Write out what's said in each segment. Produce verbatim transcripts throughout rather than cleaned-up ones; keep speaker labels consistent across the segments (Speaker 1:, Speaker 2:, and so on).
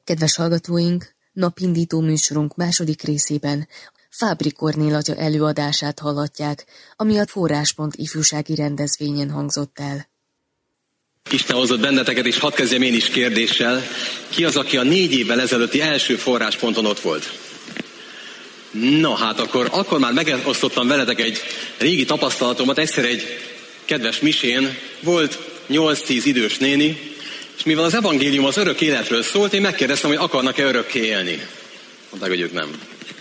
Speaker 1: Kedves hallgatóink, napindító műsorunk második részében Fábry Kornél atya előadását hallhatják, ami a Forráspont ifjúsági rendezvényen hangzott el.
Speaker 2: Isten hozott benneteket, és hadd kezdjem én is kérdéssel. Ki az, aki a négy évvel ezelőtti első Forrásponton ott volt? Na hát akkor, akkor már megosztottam veletek egy régi tapasztalatomat. Egyszer egy kedves misén volt nyolc-tíz idős néni, és mivel az evangélium az örök életről szólt, én megkérdeztem, hogy akarnak-e örökké élni. Mondták, hogy ők nem.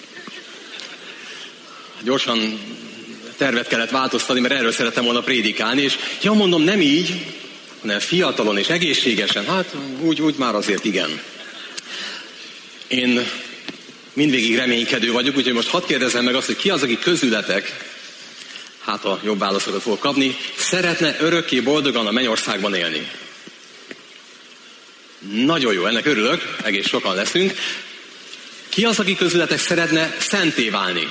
Speaker 2: Gyorsan tervet kellett változtatni, mert erről szerettem volna prédikálni, és ja, mondom, nem így, hanem fiatalon és egészségesen, hát úgy, úgy már azért igen. Én mindvégig reménykedő vagyok, úgyhogy most hadd kérdezzem meg azt, hogy ki az, aki közületek, hát a jobb válaszokat fog kapni, szeretne örökké boldogan a mennyországban élni. Nagyon jó, ennek örülök, egész sokan leszünk. Ki az, aki közületek szeretne szenté válni?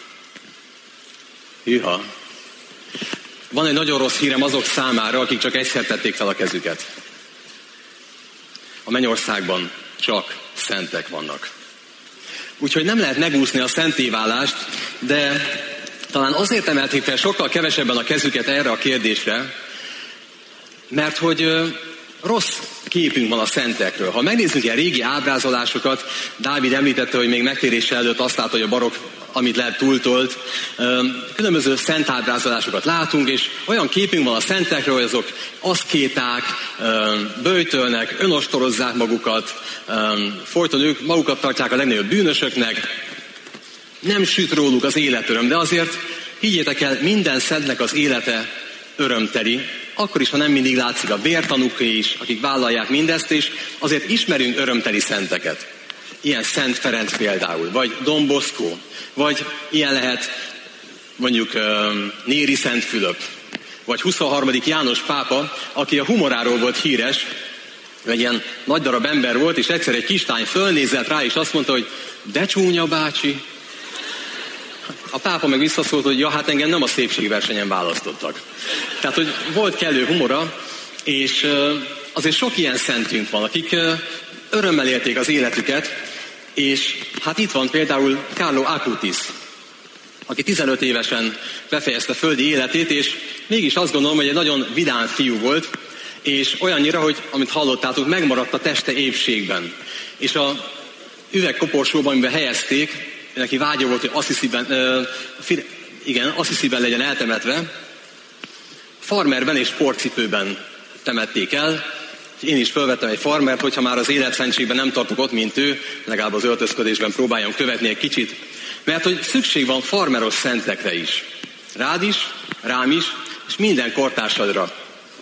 Speaker 2: Hűha. Van egy nagyon rossz hírem azok számára, akik csak egyszer tették fel a kezüket. A mennyországban csak szentek vannak. Úgyhogy nem lehet megúszni a szentéválást, de talán azért emelték fel sokkal kevesebben a kezüket erre a kérdésre, mert hogy rossz képünk van a szentekről. Ha megnézzük ilyen régi ábrázolásokat, Dávid említette, hogy még megtérése előtt azt látta, hogy a barokk, amit lehet, túltolt. Különböző szent ábrázolásokat látunk, és olyan képünk van a szentekről, hogy azok aszkéták, böjtölnek, önostorozzák magukat, folyton ők magukat tartják a legnagyobb bűnösöknek, nem süt róluk az életöröm, de azért higgyétek el, minden szentnek az élete örömteli, akkor is, ha nem mindig látszik a vértanúké is, akik vállalják mindezt, és azért ismerünk örömteli szenteket. Ilyen Szent Ferenc például, vagy Don Bosco, vagy ilyen lehet mondjuk Néri Szent Fülöp, vagy huszonharmadik János pápa, aki a humoráról volt híres, egy ilyen nagy darab ember volt, és egyszer egy kislány fölnézett rá, és azt mondta, hogy de csúnya bácsi. A pápa meg visszaszólt, hogy ja, hát engem nem a szépségversenyen választottak. Tehát, hogy volt kellő humora, és azért sok ilyen szentünk van, akik örömmel élték az életüket, és hát itt van például Carlo Acutis, aki tizenöt évesen befejezte földi életét, és mégis azt gondolom, hogy egy nagyon vidám fiú volt, és olyannyira, hogy, amit hallottátok, megmaradt a teste épségben. És a üvegkoporsóban, amiben helyezték, neki vágya volt, hogy Assisiben, uh, igen, Assisiben legyen eltemetve, farmerben és sportcipőben temették el. Én is felvettem egy farmert, hogyha már az életszentségben nem tartok ott, mint ő, legalább az öltözködésben próbáljam követni egy kicsit, mert hogy szükség van farmeros szentekre is. Rád is, rám is, és minden kortársadra.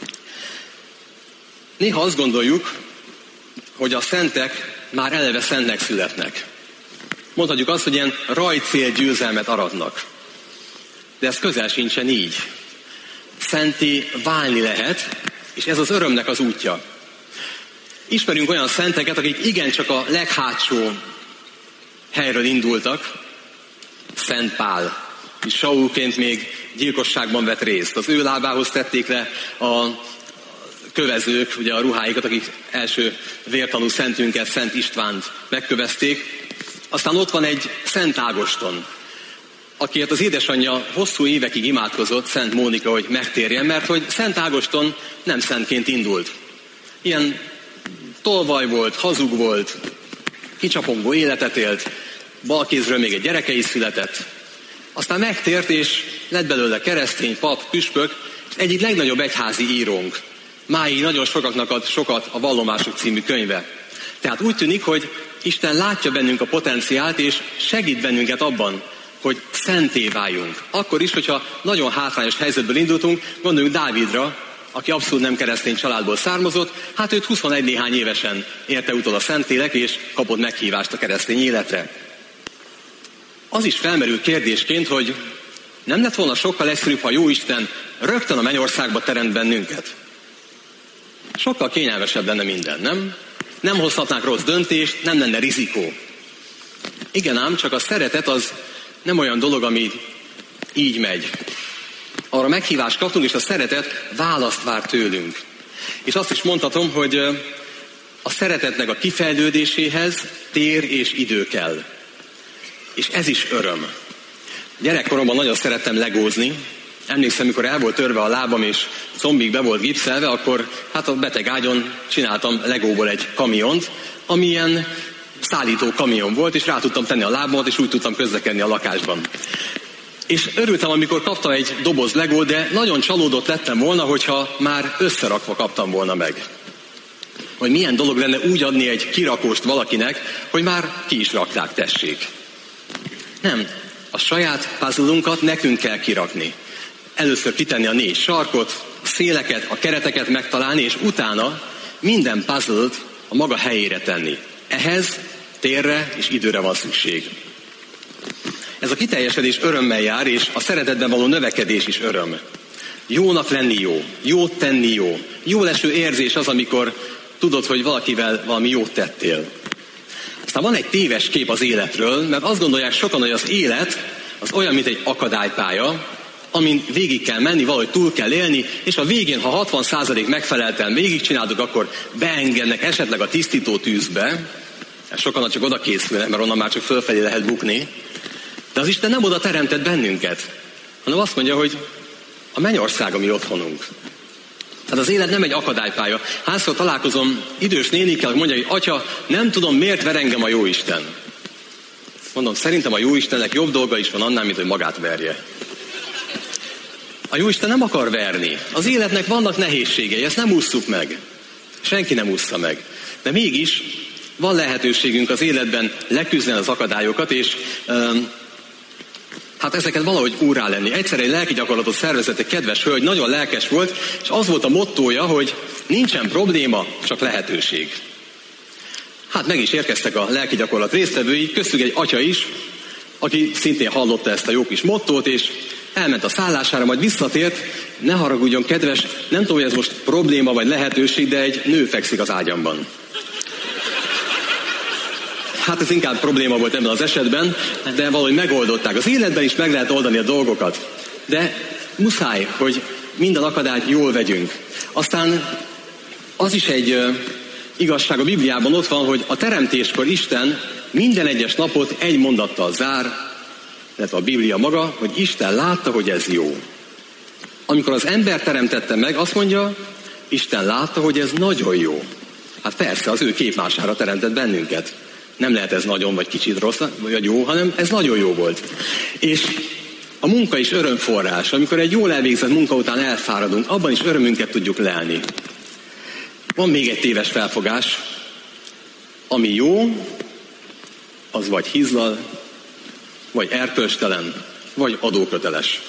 Speaker 2: Néha azt gondoljuk, hogy a szentek már eleve szentnek születnek. Mondhatjuk azt, hogy ilyen rajcél győzelmet aratnak. De ez közel sincsen így. Szenté válni lehet, és ez az örömnek az útja. Ismerünk olyan szenteket, akik igencsak a leghátsó helyről indultak. Szent Pál, és Saulként még gyilkosságban vett részt. Az ő lábához tették le a kövezők, ugye a ruháikat, akik első vértanú szentünket, Szent Istvánt megkövezték. Aztán ott van egy Szent Ágoston, akiért az édesanyja hosszú évekig imádkozott, Szent Mónika, hogy megtérjen, mert hogy Szent Ágoston nem szentként indult. Ilyen tolvaj volt, hazug volt, kicsapongó életet élt, balkézről még egy gyereke is született. Aztán megtért, és lett belőle keresztény, pap, püspök, egyik legnagyobb egyházi írónk. Máig nagyon sokaknak ad sokat a Vallomások című könyve. Tehát úgy tűnik, hogy Isten látja bennünk a potenciált, és segít bennünket abban, hogy szenté váljunk. Akkor is, hogyha nagyon hátrányos helyzetből indultunk, gondoljunk Dávidra, aki abszolút nem keresztény családból származott, hát őt huszonegy néhány évesen érte utol a Szentlélek, és kapott meghívást a keresztény életre. Az is felmerül kérdésként, hogy nem lett volna sokkal egyszerűbb, ha Jóisten rögtön a mennyországba teremt bennünket. Sokkal kényelmesebb lenne minden, nem? Nem hozhatnánk rossz döntést, nem lenne rizikó. Igen ám, csak a szeretet az nem olyan dolog, ami így megy. Arra meghívást kaptunk, és a szeretet választ vár tőlünk. És azt is mondhatom, hogy a szeretetnek a kifejlődéséhez tér és idő kell. És ez is öröm. Gyerekkoromban nagyon szerettem legózni. Emlékszem, mikor el volt törve a lábam, és combig be volt gipszelve, akkor hát a beteg ágyon csináltam legóból egy kamiont, ami ilyen szállító kamion volt, és rá tudtam tenni a lábamat, és úgy tudtam közlekedni a lakásban. És örültem, amikor kaptam egy doboz legót, de nagyon csalódott lettem volna, hogyha már összerakva kaptam volna meg. Hogy milyen dolog lenne úgy adni egy kirakóst valakinek, hogy már ki is rakták, tessék. Nem, a saját puzzle-unkat nekünk kell kirakni. Először kitenni a négy sarkot, a széleket, a kereteket megtalálni, és utána minden puzzle-t a maga helyére tenni. Ehhez térre és időre van szükség. Ez a kiteljesedés örömmel jár, és a szeretetben való növekedés is öröm. Jónak lenni jó, jót tenni jó. Jó leső érzés az, amikor tudod, hogy valakivel valami jót tettél. Aztán van egy téves kép az életről, mert azt gondolják sokan, hogy az élet az olyan, mint egy akadálypálya, amin végig kell menni, valahogy túl kell élni, és a végén, ha hatvan százalék megfelelten végigcsináltuk, akkor beengednek esetleg a tisztító tűzbe. Sokan csak oda készülnek, mert onnan már csak fölfelé lehet bukni. De az Isten nem oda teremtett bennünket, hanem azt mondja, hogy a mennyország a mi otthonunk. Tehát az élet nem egy akadálypálya. Hányszor találkozom idős nénikkel, hogy mondja, hogy atya, nem tudom, miért ver engem a Jóisten. Mondom, szerintem a Jóistennek jobb dolga is van annál, mint hogy magát verje. A Jóisten nem akar verni. Az életnek vannak nehézségei, ezt nem ússzuk meg. Senki nem ússza meg. De mégis van lehetőségünk az életben leküzdeni az akadályokat, és um, hát ezeket valahogy úrrá lenni. Egyszer egy lelki gyakorlatot szervezett egy kedves hölgy, nagyon lelkes volt, és az volt a mottója, hogy nincsen probléma, csak lehetőség. Hát meg is érkeztek a lelki gyakorlat résztvevői, köztük egy atya is, aki szintén hallotta ezt a jó kis mottót, és elment a szállására, majd visszatért, ne haragudjon, kedves, nem tudom, hogy ez most probléma vagy lehetőség, de egy nő fekszik az ágyamban. Hát ez inkább probléma volt ebben az esetben, de valahogy megoldották. Az életben is meg lehet oldani a dolgokat. De muszáj, hogy minden akadályt jól vegyünk. Aztán az is egy uh, igazság a Bibliában ott van, hogy a teremtéskor Isten minden egyes napot egy mondattal zár, illetve a Biblia maga, hogy Isten látta, hogy ez jó. Amikor az ember teremtette meg, azt mondja, Isten látta, hogy ez nagyon jó. Hát persze, az ő képmására teremtett bennünket. Nem lehet ez nagyon vagy kicsit rossz, vagy jó, hanem ez nagyon jó volt. És a munka is örömforrás. Amikor egy jól elvégzett munka után elfáradunk, abban is örömünket tudjuk lelni. Van még egy téves felfogás. Ami jó, az vagy hizlal, vagy erkölcstelen, vagy adóköteles.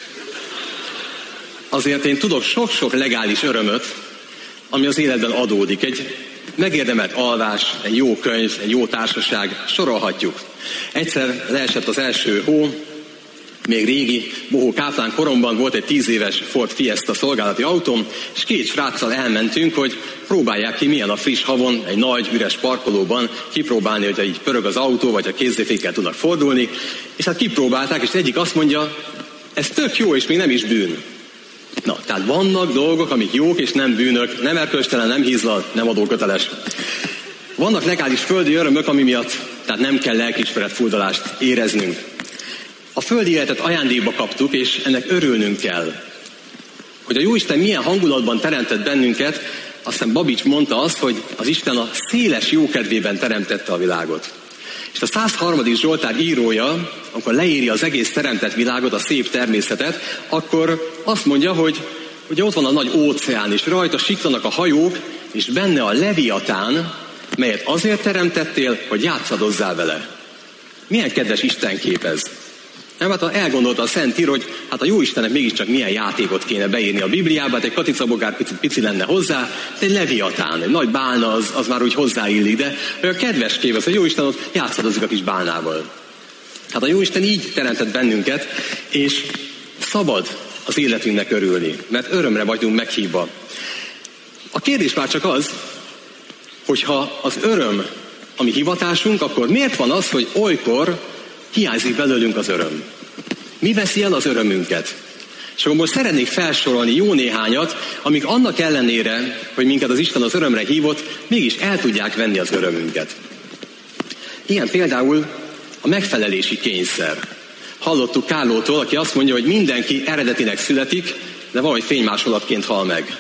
Speaker 2: Azért én tudok sok-sok legális örömöt, ami az életben adódik. Egy megérdemelt alvás, egy jó könyv, egy jó társaság, sorolhatjuk. Egyszer leesett az első hó, még régi, bohó káplán koromban volt egy tíz éves Ford Fiesta szolgálati autóm, és két sráccal elmentünk, hogy próbálják ki, milyen a friss havon, egy nagy, üres parkolóban kipróbálni, hogy így pörög az autó, vagy a kézzéfékkel tudnak fordulni. És hát kipróbálták, és egyik azt mondja, ez tök jó, és még nem is bűn. Na, tehát vannak dolgok, amik jók és nem bűnök, nem erkölcstelen, nem hízlal, nem adóköteles. Vannak legális földi örömök, ami miatt tehát nem kell lelkiismeret furdalást éreznünk. A földi életet ajándékba kaptuk, és ennek örülnünk kell. Hogy a Jóisten milyen hangulatban teremtett bennünket, aztán Babics mondta azt, hogy az Isten a széles jókedvében teremtette a világot. És a száz harmadik Zsoltár írója, amikor leírja az egész teremtett világot, a szép természetet, akkor azt mondja, hogy ugye ott van a nagy óceán, és rajta siklanak a hajók, és benne a Leviatán, melyet azért teremtettél, hogy játszadozzál vele. Milyen kedves Istenkép ez? Nem, hát elgondolta a Szentíró, hogy hát a Jóistennek mégiscsak milyen játékot kéne beírni a Bibliába, hát egy katicabogár pici, pici lenne hozzá, de egy Leviatán, egy nagy bálna, az, az már úgy hozzáillik, de olyan kedves kép az, hogy Jóisten ott játszadozik a kis bálnával. Hát a Jóisten így teremtett bennünket, és szabad az életünknek örülni, mert örömre vagyunk meghívva. A kérdés már csak az, hogyha az öröm a mi hivatásunk, akkor miért van az, hogy olykor hiányzik belőlünk az öröm? Mi veszi el az örömünket? És akkor most szeretnék felsorolni jó néhányat, amik annak ellenére, hogy minket az Isten az örömre hívott, mégis el tudják venni az örömünket. Ilyen például a megfelelési kényszer. Hallottuk Kárlótól, aki azt mondja, hogy mindenki eredetinek születik, de valahogy fénymásolatként hal meg.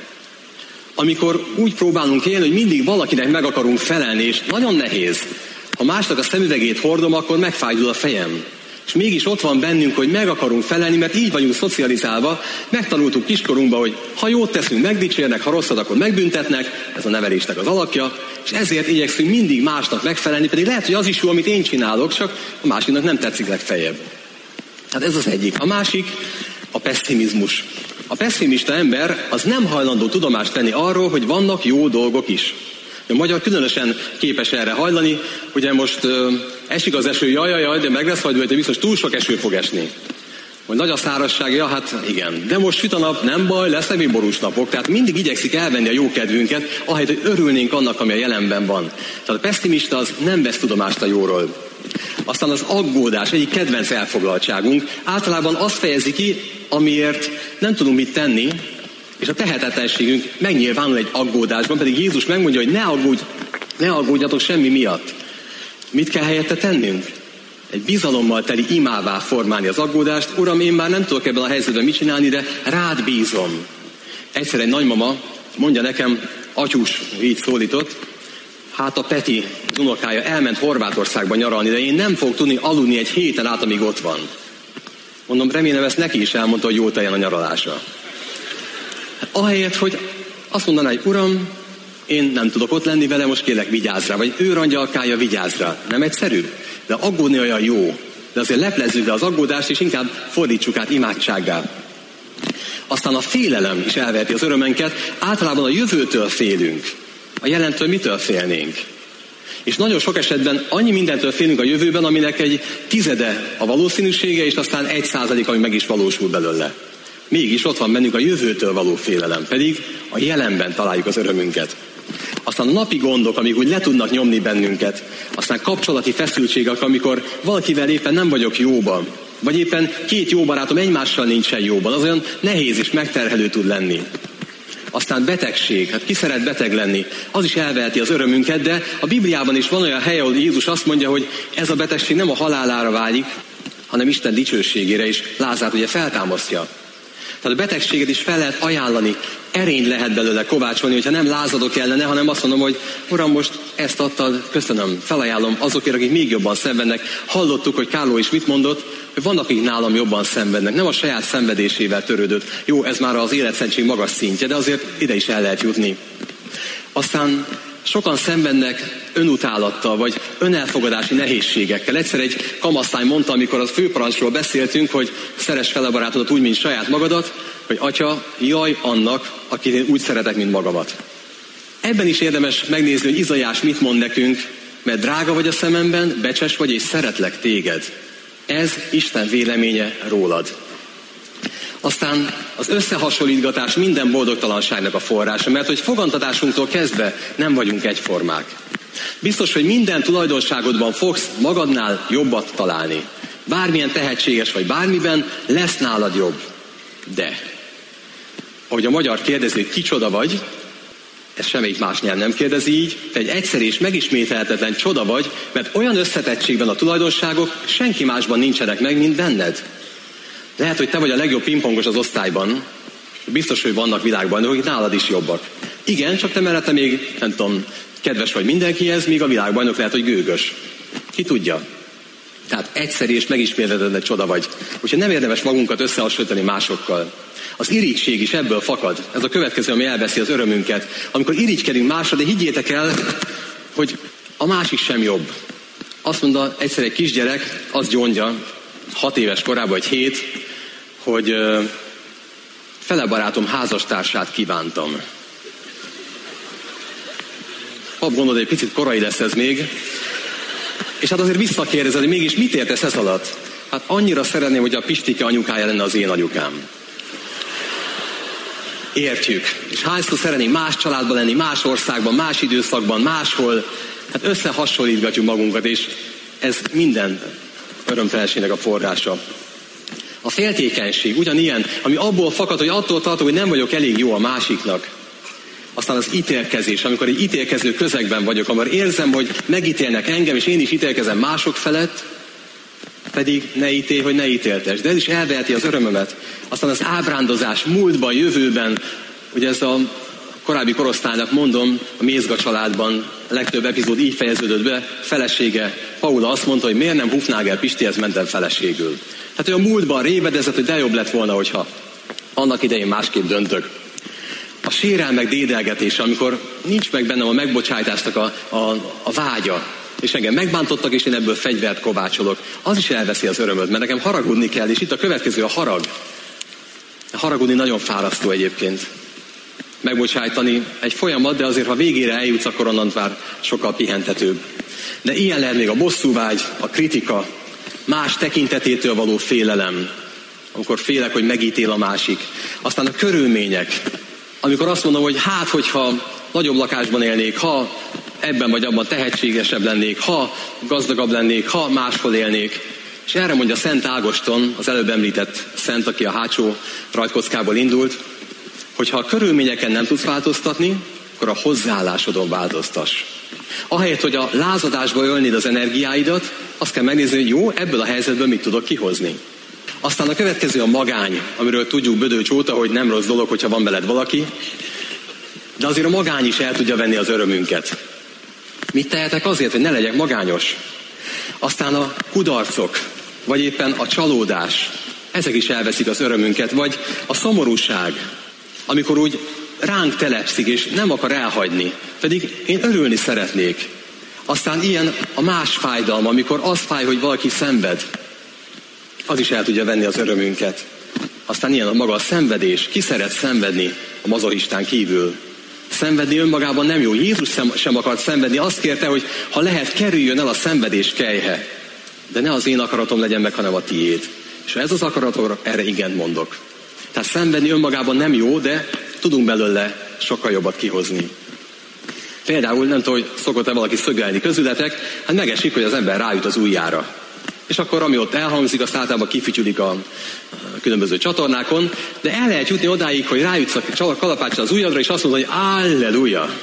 Speaker 2: Amikor úgy próbálunk élni, hogy mindig valakinek meg akarunk felelni, és nagyon nehéz. Ha másnak a szemüvegét hordom, akkor megfájdul a fejem. És mégis ott van bennünk, hogy meg akarunk felelni, mert így vagyunk szocializálva. Megtanultuk kiskorunkban, hogy ha jót teszünk, megdicsérnek, ha rosszat, akkor megbüntetnek. Ez a nevelésnek az alapja. És ezért igyekszünk mindig másnak megfelelni, pedig lehet, hogy az is jó, amit én csinálok, csak a másiknak nem tetszik legfeljebb. Hát ez az egyik. A másik a pesszimizmus. A pesszimista ember az nem hajlandó tudomást venni arról, hogy vannak jó dolgok is. A magyar különösen képes erre hajlani, ugye most ö, esik az eső, jaj, jaj, jaj, de meg lesz hagyva, hogy biztos túl sok eső fog esni. Vagy nagy a szárazság, ja, hát igen. De most süt a nap, nem baj, lesznek még borús napok. Tehát mindig igyekszik elvenni a jó kedvünket, ahelyett, hogy örülnénk annak, ami a jelenben van. Tehát a pesszimista az nem vesz tudomást a jóról. Aztán az aggódás, egyik kedvenc elfoglaltságunk, általában azt fejezi ki, amiért nem tudunk mit tenni, és a tehetetlenségünk megnyilvánul egy aggódásban, pedig Jézus megmondja, hogy ne aggódj, ne aggódjatok semmi miatt. Mit kell helyette tennünk? Egy bizalommal teli imává formálni az aggódást. Uram, én már nem tudok ebben a helyzetben mit csinálni, de rád bízom. Egyszer egy nagymama mondja nekem, atyus így szólított, hát a Peti, az unokája elment Horvátországba nyaralni, de én nem fogok tudni aludni egy héten át, amíg ott van. Mondom, remélem ezt neki is elmondta, hogy jó teljen a nyaralása. Hát ahelyett, hogy azt mondaná, hogy uram, én nem tudok ott lenni vele, most kérlek vigyázz rá, vagy őrangyalkája vigyázz rá. Nem egyszerű? De aggódni olyan jó. De azért leplezzük be az aggódást, és inkább fordítsuk át imádsággá. Aztán a félelem is elveheti az örömenket. Általában a jövőtől félünk. A jelentől mitől félnénk? És nagyon sok esetben annyi mindentől félünk a jövőben, aminek egy tizede a valószínűsége, és aztán egy százalék, ami meg is valósul belőle. Mégis ott van bennünk a jövőtől való félelem, pedig a jelenben találjuk az örömünket. Aztán a napi gondok, amik úgy le tudnak nyomni bennünket. Aztán kapcsolati feszültségek, amikor valakivel éppen nem vagyok jóban, vagy éppen két jó barátom egymással nincsen jóban, az olyan nehéz és megterhelő tud lenni. Aztán betegség, hát ki szeret beteg lenni, az is elveheti az örömünket, de a Bibliában is van olyan hely, ahol Jézus azt mondja, hogy ez a betegség nem a halálára válik, hanem Isten dicsőségére is. Lázát ugye feltámasztja. Tehát a betegséget is fel lehet ajánlani, erényt lehet belőle kovácsolni, hogyha nem lázadok ellene, hanem azt mondom, hogy uram, most ezt adtad, köszönöm, felajánlom azokért, akik még jobban szenvednek. Hallottuk, hogy Kárló is mit mondott, hogy vannak, akik nálam jobban szenvednek, nem a saját szenvedésével törődött. Jó, ez már az életszentség magas szintje, de azért ide is el lehet jutni. Aztán sokan szenvednek önutálattal, vagy önelfogadási nehézségekkel. Egyszer egy kamaszlány mondta, amikor az főparancsról beszéltünk, hogy szeress fel a barátodat úgy, mint saját magadat, hogy atya, jaj annak, akit én úgy szeretek, mint magamat. Ebben is érdemes megnézni, hogy Izaiás mit mond nekünk, mert drága vagy a szememben, becses vagy, és szeretlek téged. Ez Isten véleménye rólad. Aztán az összehasonlítgatás minden boldogtalanságnak a forrása, mert hogy fogantatásunktól kezdve nem vagyunk egyformák. Biztos, hogy minden tulajdonságodban fogsz magadnál jobbat találni. Bármilyen tehetséges vagy bármiben, lesz nálad jobb. De, ahogy a magyar kérdezi, hogy kicsoda vagy, ez semmelyik más nyelv nem kérdezi így, te egy egyszerű és megismételhetetlen csoda vagy, mert olyan összetettségben a tulajdonságok senki másban nincsenek meg, mint benned. Lehet, hogy te vagy a legjobb pingpongos az osztályban, biztos, hogy vannak világbajnokok, akik nálad is jobbak. Igen, csak te mellette még, nem tudom, kedves vagy mindenkihez, míg a világbajnok lehet, hogy gőgös. Ki tudja? Tehát egyszerű és megismételhetetlen csoda vagy. Úgyhogy nem érdemes magunkat összehasonlítani másokkal. Az irigység is ebből fakad. Ez a következő, ami elveszi az örömünket. Amikor irigykedünk másra, de higgyétek el, hogy a másik sem jobb. Azt mondta egyszer egy kisgyerek, azt gyóndja, hat éves korában, vagy hét, hogy uh, fele barátom házastársát kívántam. Pap gondolod, egy picit korai lesz ez még. És hát azért visszakérdezed, hogy mégis mit értesz ez alatt? Hát annyira szeretném, hogy a Pistike anyukája lenne az én anyukám. Értjük. És hányszor szeretnénk más családban lenni, más országban, más időszakban, máshol. Hát összehasonlítgatjuk magunkat, és ez minden örömtelenségnek a forrása. A féltékenység ugyanilyen, ami abból fakad, hogy attól tartom, hogy nem vagyok elég jó a másiknak. Aztán az ítélkezés, amikor egy ítélkező közegben vagyok, amikor érzem, hogy megítélnek engem, és én is ítélkezem mások felett, pedig ne ítélj, hogy ne ítéltess. De ez is elveheti az örömömet. Aztán az ábrándozás múltban, jövőben, ugye ez a korábbi korosztálynak mondom, a Mézga családban a legtöbb epizód így fejeződött be, felesége Paula azt mondta, hogy miért nem Hufnagel Pistihez mentem feleségül. Hát, hogy a múltban révedezett, hogy de jobb lett volna, hogyha annak idején másképp döntök. A sérelmek dédelgetése, amikor nincs meg bennem a megbocsájtásnak a, a, a vágya, és engem megbántottak, és én ebből fegyvert kovácsolok, az is elveszi az örömöt, mert nekem haragudni kell, és itt a következő a harag. A haragudni nagyon fárasztó egyébként. Megbocsájtani egy folyamat, de azért, ha végére eljutsz, akkor onnan már sokkal pihentetőbb. De ilyen lehet még a bosszúvágy, a kritika, más tekintetétől való félelem, amikor félek, hogy megítél a másik. Aztán a körülmények, amikor azt mondom, hogy hát, hogyha nagyobb lakásban élnék, ha ebben vagy abban tehetségesebb lennék, ha gazdagabb lennék, ha máshol élnék. És erre mondja Szent Ágoston, az előbb említett szent, aki a hátsó rajtkockából indult, hogy ha a körülményeken nem tudsz változtatni, akkor a hozzáállásodon változtass. Ahelyett, hogy a lázadásba ölnéd az energiáidat, azt kell megnézni, hogy jó, ebből a helyzetből mit tudok kihozni. Aztán a következő a magány, amiről tudjuk Bödöcs óta, hogy nem rossz dolog, hogyha van veled valaki, de azért a magány is el tudja venni az örömünket. Mit tehetek azért, hogy ne legyek magányos? Aztán a kudarcok, vagy éppen a csalódás, ezek is elveszik az örömünket, vagy a szomorúság, amikor úgy ránk telepszik, és nem akar elhagyni, pedig én örülni szeretnék. Aztán ilyen a más fájdalma, amikor az fáj, hogy valaki szenved, az is el tudja venni az örömünket. Aztán ilyen a maga a szenvedés, ki szeret szenvedni a mazochistán kívül. Szenvedni önmagában nem jó. Jézus sem akart szenvedni. Azt kérte, hogy ha lehet, kerüljön el a szenvedés kelyhe. De ne az én akaratom legyen meg, hanem a tiéd. És ha ez az akaratom, erre igent mondok. Tehát szenvedni önmagában nem jó, de tudunk belőle sokkal jobbat kihozni. Például, nem tudom, hogy szokott-e valaki szögelni közületek, hát megesik, hogy az ember rájut az ujjára. És akkor, ami ott elhangzik, azt általában kifütyülik a különböző csatornákon, de el lehet jutni odáig, hogy rájutsz a kalapáccsal az ujjadra, és azt mondod, hogy halleluja!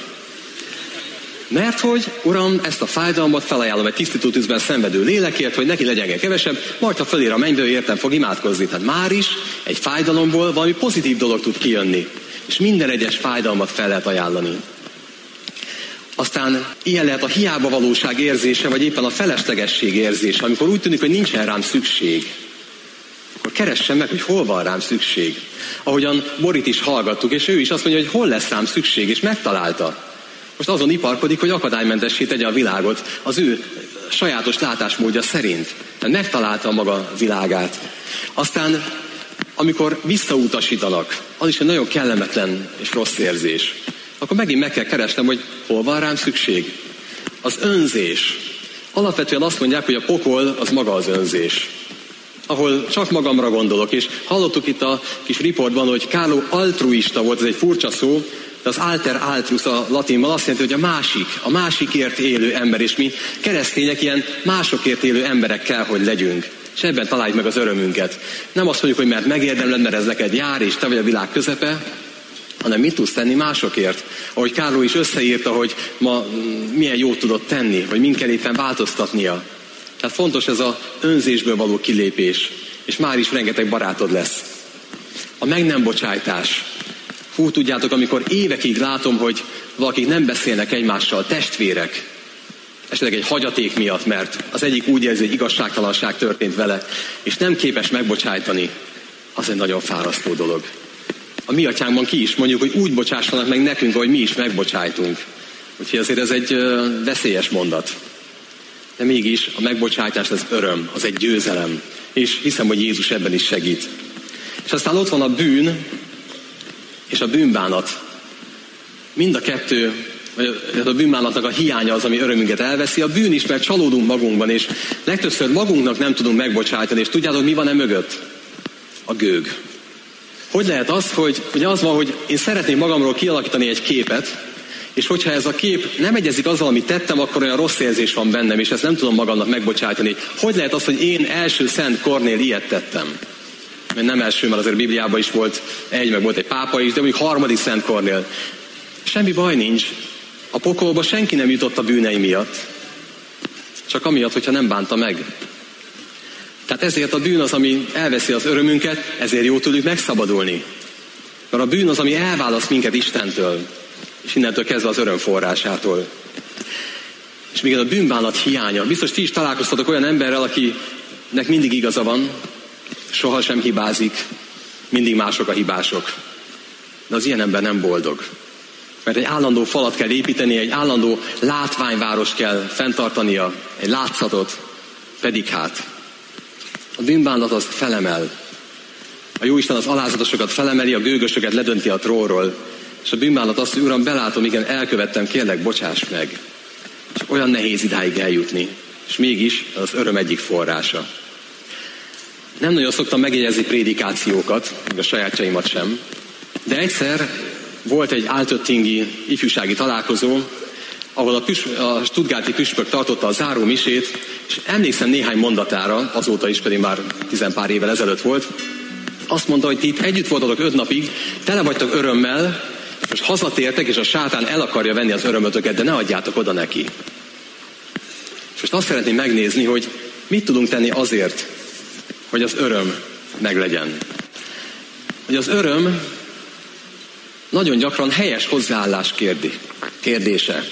Speaker 2: Mert hogy, Uram, ezt a fájdalmat felajánlom egy tisztító tűzben szenvedő lélekért, hogy neki legyen kevesebb, majd ha fölér a mennybe, értem fog imádkozni. Tehát már is egy fájdalomból valami pozitív dolog tud kijönni. És minden egyes fájdalmat fel lehet ajánlani. Aztán ilyen lehet a hiába valóság érzése, vagy éppen a feleslegesség érzése, amikor úgy tűnik, hogy nincsen rám szükség. Akkor keressem meg, hogy hol van rám szükség. Ahogyan Borit is hallgattuk, és ő is azt mondja, hogy hol lesz rám szükség, és megtalálta. Most azon iparkodik, hogy akadálymentessé tegye a világot az ő sajátos látásmódja szerint. Tehát megtalálta a maga világát. Aztán, amikor visszautasítanak, az is egy nagyon kellemetlen és rossz érzés. Akkor megint meg kell keresnem, hogy hol van rám szükség. Az önzés. Alapvetően azt mondják, hogy a pokol az maga az önzés. Ahol csak magamra gondolok, és hallottuk itt a kis riportban, hogy Carlo altruista volt, ez egy furcsa szó, de az alter altrus a latinban azt jelenti, hogy a másik, a másikért élő ember, és mi keresztények ilyen másokért élő emberek kell, hogy legyünk. És ebben találjuk meg az örömünket. Nem azt mondjuk, hogy mert megérdemled, mert ez neked jár, és te vagy a világ közepe, hanem mit tudsz tenni másokért. Ahogy Kárló is összeírta, hogy ma milyen jót tudott tenni, hogy min kell éppen változtatnia. Tehát fontos ez az önzésből való kilépés, és már is rengeteg barátod lesz. A meg nem bocsájtás. Hú, tudjátok, amikor évekig látom, hogy valakik nem beszélnek egymással, testvérek, esetleg egy hagyaték miatt, mert az egyik úgy érzi, hogy igazságtalanság történt vele, és nem képes megbocsájtani, az egy nagyon fárasztó dolog. A mi atyánkban ki is mondjuk, hogy úgy bocsássanak meg nekünk, hogy mi is megbocsájtunk. Úgyhogy azért ez egy veszélyes mondat. De mégis a megbocsátás az öröm, az egy győzelem. És hiszem, hogy Jézus ebben is segít. És aztán ott van a bűn és a bűnbánat. Mind a kettő, a bűnbánatnak a hiánya az, ami örömünket elveszi. A bűn is, mert csalódunk magunkban, és legtöbbször magunknak nem tudunk megbocsájtani. És tudjátok, mi van e mögött? A gőg. Hogy lehet az, hogy ugye az van, hogy én szeretnék magamról kialakítani egy képet, és hogyha ez a kép nem egyezik azzal, amit tettem, akkor olyan rossz érzés van bennem, és ezt nem tudom magamnak megbocsájtani. Hogy lehet az, hogy én első Szent Kornél ilyet tettem? mert nem első, mert azért a Bibliában is volt egy, meg volt egy pápa is, de mondjuk harmadik Szent Kornél. Semmi baj nincs. A pokolba senki nem jutott a bűnei miatt. Csak amiatt, hogyha nem bánta meg. Tehát ezért a bűn az, ami elveszi az örömünket, ezért jó tőlük megszabadulni. Mert a bűn az, ami elválaszt minket Istentől, és innentől kezdve az öröm forrásától. És még a bűnbánat hiánya. Biztos ti is találkoztatok olyan emberrel, akinek mindig igaza van, sohasem hibázik, mindig mások a hibások. De az ilyen ember nem boldog. Mert egy állandó falat kell építeni, egy állandó látványváros kell fenntartania, egy látszatot, pedig hát a bűnbánat az felemel. A Jóisten az alázatosokat felemeli, a gőgösöket ledönti a trónról, és a bűnbánat azt, hogy Uram, belátom, igen, elkövettem, kérlek, bocsáss meg. És olyan nehéz idáig eljutni, és mégis az öröm egyik forrása. Nem nagyon szoktam megjegyezni prédikációkat, még a sajátjaimat sem, de egyszer volt egy áltöttingi ifjúsági találkozó, ahol a, püs, a stuttgarti püspök tartotta a záró misét, és emlékszem néhány mondatára, azóta is pedig már tizenpár évvel ezelőtt volt, azt mondta, hogy ti itt együtt voltatok öt napig, tele vagytok örömmel, most hazatértek, és a sátán el akarja venni az örömötöket, de ne adjátok oda neki. És most azt szeretném megnézni, hogy mit tudunk tenni azért, hogy az öröm meglegyen. Hogy az öröm nagyon gyakran helyes hozzáállás kérdi, kérdése.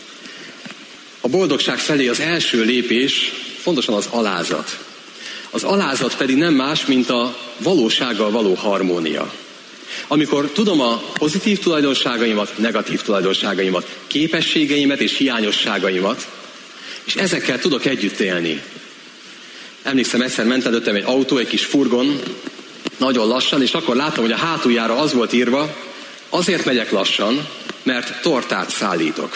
Speaker 2: A boldogság felé az első lépés fontosan az alázat. Az alázat pedig nem más, mint a valósággal való harmónia. Amikor tudom a pozitív tulajdonságaimat, negatív tulajdonságaimat, képességeimet és hiányosságaimat, és ezekkel tudok együtt élni. Emlékszem, egyszer ment előttem egy autó, egy kis furgon, nagyon lassan, és akkor láttam, hogy a hátuljára az volt írva, azért megyek lassan, mert tortát szállítok.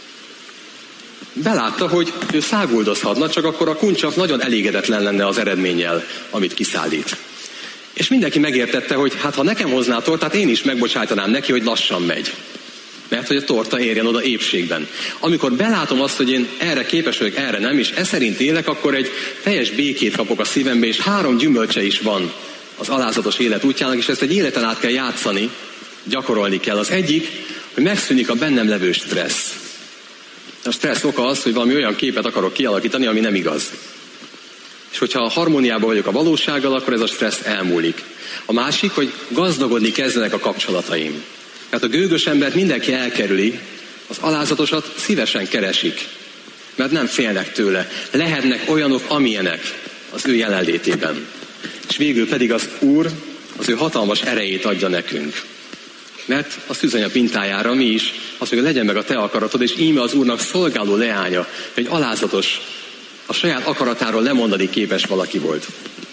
Speaker 2: Belátta, hogy ő száguldozhatna, csak akkor a kuncsav nagyon elégedetlen lenne az eredménnyel, amit kiszállít. És mindenki megértette, hogy hát ha nekem hozná a tortát, én is megbocsájtanám neki, hogy lassan megy. Mert hogy a torta érjen oda épségben. Amikor belátom azt, hogy én erre képes vagyok, erre nem, és e szerint élek, akkor egy teljes békét kapok a szívembe, és három gyümölcse is van az alázatos élet útjának, és ezt egy életen át kell játszani, gyakorolni kell. Az egyik, hogy megszűnik a bennem levő stressz. A stressz oka az, hogy valami olyan képet akarok kialakítani, ami nem igaz. És hogyha harmóniában vagyok a valósággal, akkor ez a stressz elmúlik. A másik, hogy gazdagodni kezdenek a kapcsolataim. Tehát a gőgös embert mindenki elkerüli, az alázatosat szívesen keresik, mert nem félnek tőle. Lehetnek olyanok, amilyenek az ő jelenlétében. És végül pedig az Úr az ő hatalmas erejét adja nekünk. Mert a szűzanya mintájára mi is azt mondja, legyen meg a te akaratod, és íme az Úrnak szolgáló leánya, hogy alázatos, a saját akaratáról lemondani képes valaki volt.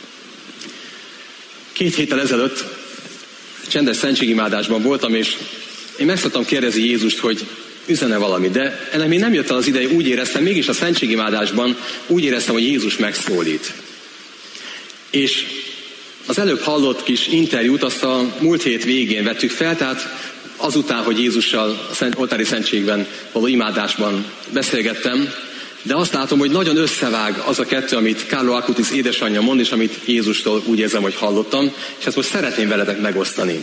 Speaker 2: Két héttel ezelőtt csendes szentségimádásban voltam, és én meg szoktam kérdezni Jézust, hogy üzene valami, de ennek még nem jött el az ideje, úgy éreztem, mégis a szentségimádásban úgy éreztem, hogy Jézus megszólít. És az előbb hallott kis interjút azt a múlt hét végén vettük fel, tehát azután, hogy Jézussal a Szent Oltári Szentségben való imádásban beszélgettem, de azt látom, hogy nagyon összevág az a kettő, amit Carlo Acutis édesanyja mond, és amit Jézustól úgy érzem, hogy hallottam, és ezt most szeretném veletek megosztani.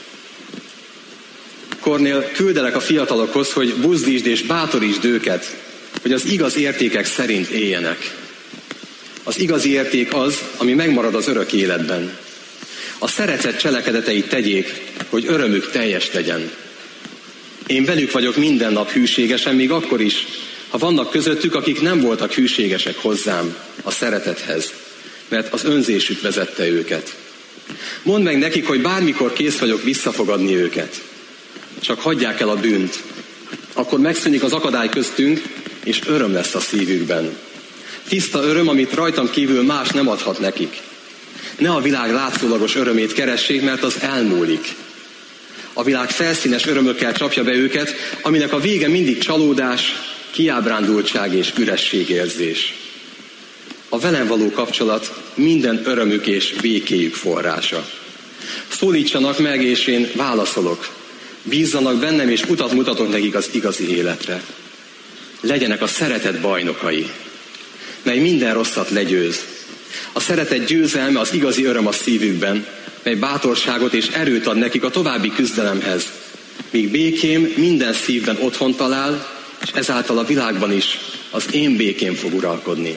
Speaker 2: Kornél, küldelek a fiatalokhoz, hogy buzdítsd és bátorítsd őket, hogy az igaz értékek szerint éljenek. Az igazi érték az, ami megmarad az örök életben. A szeretet cselekedeteit tegyék, hogy örömük teljes legyen. Én velük vagyok minden nap hűségesen, még akkor is, ha vannak közöttük, akik nem voltak hűségesek hozzám, a szeretethez, mert az önzésük vezette őket. Mondd meg nekik, hogy bármikor kész vagyok visszafogadni őket. Csak hagyják el a bűnt. Akkor megszűnik az akadály köztünk, és öröm lesz a szívükben. Tiszta öröm, amit rajtam kívül más nem adhat nekik. Ne a világ látszólagos örömét keressék, mert az elmúlik. A világ felszínes örömökkel csapja be őket, aminek a vége mindig csalódás, kiábrándultság és ürességérzés. A velem való kapcsolat minden örömük és békéjük forrása. Szólítsanak meg, és én válaszolok. Bízzanak bennem, és utat mutatok nekik az igazi életre. Legyenek a szeretet bajnokai, mely minden rosszat legyőz. A szeretet győzelme az igazi öröm a szívükben, mely bátorságot és erőt ad nekik a további küzdelemhez, míg békém minden szívben otthon talál, és ezáltal a világban is az én békém fog uralkodni.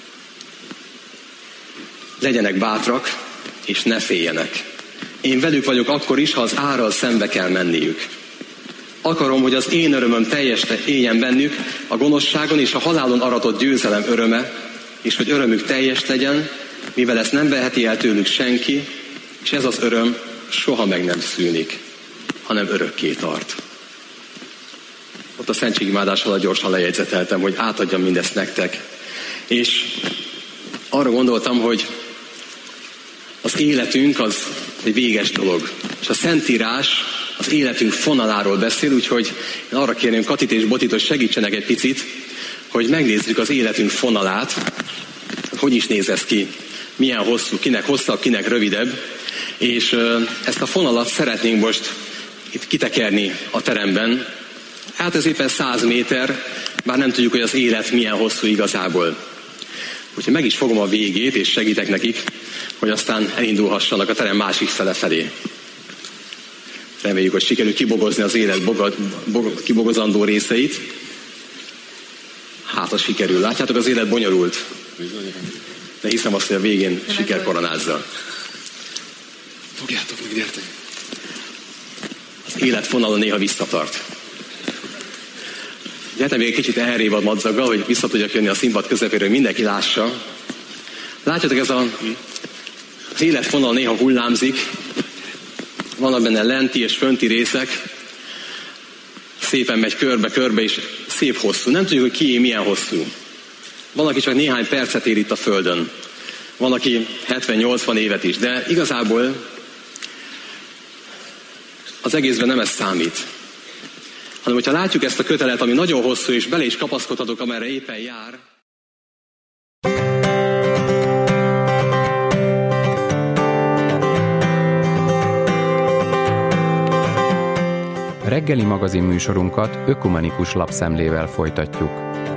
Speaker 2: Legyenek bátrak, és ne féljenek. Én velük vagyok akkor is, ha az árral szembe kell menniük. Akarom, hogy az én örömöm teljes éljen bennük, a gonoszságon és a halálon aratott győzelem öröme, és hogy örömük teljes legyen, mivel ezt nem veheti el tőlük senki, és ez az öröm soha meg nem szűnik, hanem örökké tart. Ott a szentségimádás alatt gyorsan lejegyzeteltem, hogy átadjam mindezt nektek. És arra gondoltam, hogy az életünk az egy véges dolog. És a Szentírás az életünk fonaláról beszél, úgyhogy én arra kérném Katit és Botit, hogy segítsenek egy picit, hogy megnézzük az életünk fonalát, hogy is néz ez ki, milyen hosszú, kinek hosszabb, kinek rövidebb, és ezt a fonalat szeretnénk most itt kitekerni a teremben. Hát ez éppen száz méter, bár nem tudjuk, hogy az élet milyen hosszú igazából. Úgyhogy meg is fogom a végét, és segítek nekik, hogy aztán elindulhassanak a terem másik fele felé. Reméljük, hogy sikerül kibogozni az élet boga, bog, kibogozandó részeit. Hát, az sikerül. Látjátok, az élet bonyolult. De hiszem azt, hogy a végén siker koronázza. Fogjátok meg, gyertek! Az élet fonalon néha visszatart. Gyertek még egy kicsit elrébb a madzaggal, hogy vissza tudjak jönni a színpad közepére, hogy mindenki lássa. Látjátok, ez a, az életfonal néha hullámzik. Vannak benne lenti és fönti részek. Szépen megy körbe-körbe, és szép hosszú. Nem tudjuk, hogy kié milyen hosszú. Van, aki csak néhány percet ér itt a Földön. Van, aki hetven-nyolcvan évet is. De igazából az egészben nem ez számít. Hanem, hogyha látjuk ezt a kötelet, ami nagyon hosszú, és bele is kapaszkodhatok, amerre éppen jár.
Speaker 3: Reggeli magazin műsorunkat ökumenikus lapszemlével folytatjuk.